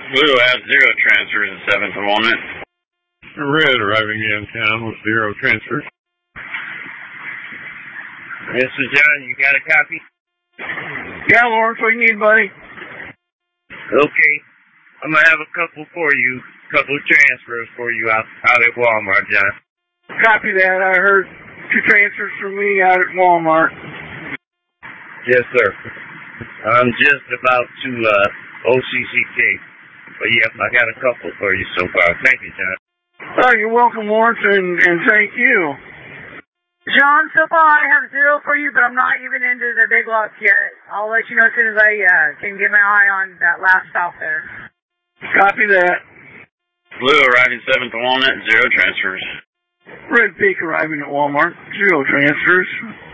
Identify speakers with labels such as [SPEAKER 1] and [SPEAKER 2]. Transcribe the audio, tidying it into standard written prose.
[SPEAKER 1] Blue has 0 transfers at 7th and Walnut.
[SPEAKER 2] Red arriving downtown with 0 transfers.
[SPEAKER 3] This is John. You got a copy?
[SPEAKER 4] Yeah, Lawrence, what do you need, buddy?
[SPEAKER 3] Okay. I'm going to have a couple for you. Couple of transfers for you out at Walmart, John.
[SPEAKER 4] Copy that. I heard 2 transfers from me out at Walmart.
[SPEAKER 3] Yes, sir. I'm just about to OCCK. But yeah, I got a couple for you so far. Thank you, John.
[SPEAKER 4] Oh, you're welcome, Lawrence, and thank you.
[SPEAKER 5] John, so far I have 0 for you, but I'm not even into the big lots yet. I'll let you know as soon as I can get my eye on that last stop there.
[SPEAKER 4] Copy that.
[SPEAKER 1] Blue arriving 7th and Walnut, 0 transfers.
[SPEAKER 4] Red Peak arriving at Walmart, 0 transfers.